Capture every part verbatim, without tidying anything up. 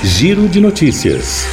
Giro de Notícias.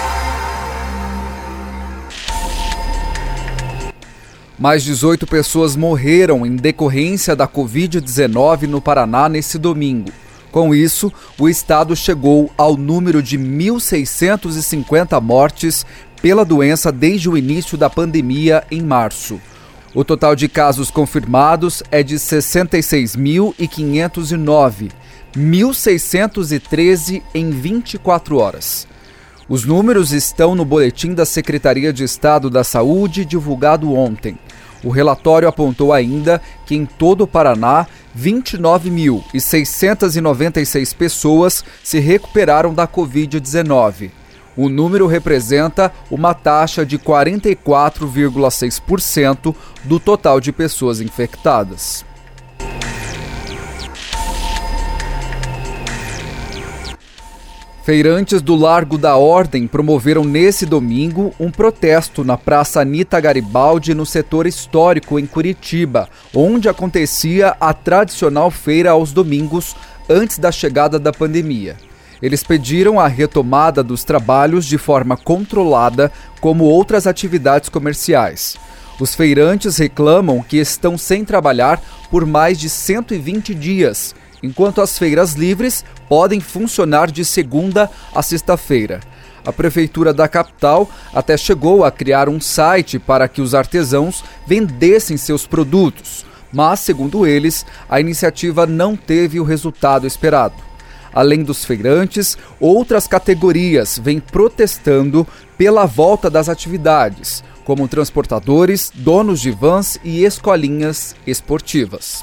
Mais dezoito pessoas morreram em decorrência da covid dezenove no Paraná nesse domingo. Com isso, o estado chegou ao número de mil seiscentos e cinquenta mortes pela doença desde o início da pandemia em março. O total de casos confirmados é de sessenta e seis mil quinhentos e nove, mil seiscentos e treze em vinte e quatro horas. Os números estão no boletim da Secretaria de Estado da Saúde, divulgado ontem. O relatório apontou ainda que em todo o Paraná, vinte e nove mil seiscentos e noventa e seis pessoas se recuperaram da covid dezenove. O número representa uma taxa de quarenta e quatro vírgula seis por cento do total de pessoas infectadas. Feirantes do Largo da Ordem promoveram nesse domingo um protesto na Praça Anita Garibaldi, no setor histórico em Curitiba, onde acontecia a tradicional feira aos domingos antes da chegada da pandemia. Eles pediram a retomada dos trabalhos de forma controlada, como outras atividades comerciais. Os feirantes reclamam que estão sem trabalhar por mais de cento e vinte dias, enquanto as feiras livres podem funcionar de segunda a sexta-feira. A Prefeitura da capital até chegou a criar um site para que os artesãos vendessem seus produtos, mas, segundo eles, a iniciativa não teve o resultado esperado. Além dos feirantes, outras categorias vêm protestando pela volta das atividades, como transportadores, donos de vans e escolinhas esportivas.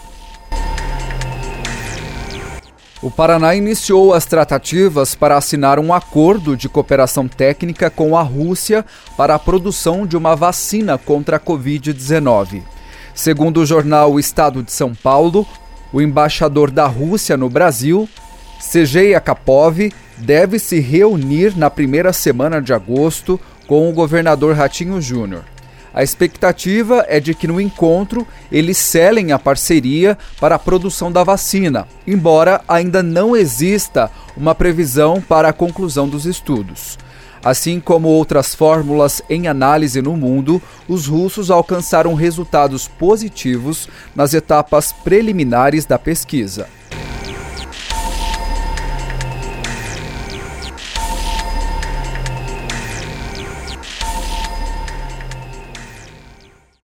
O Paraná iniciou as tratativas para assinar um acordo de cooperação técnica com a Rússia para a produção de uma vacina contra a covid dezenove. Segundo o jornal O Estado de São Paulo, o embaixador da Rússia no Brasil, Sergei Akapov, deve se reunir na primeira semana de agosto com o governador Ratinho Júnior. A expectativa é de que no encontro eles selem a parceria para a produção da vacina, embora ainda não exista uma previsão para a conclusão dos estudos. Assim como outras fórmulas em análise no mundo, os russos alcançaram resultados positivos nas etapas preliminares da pesquisa.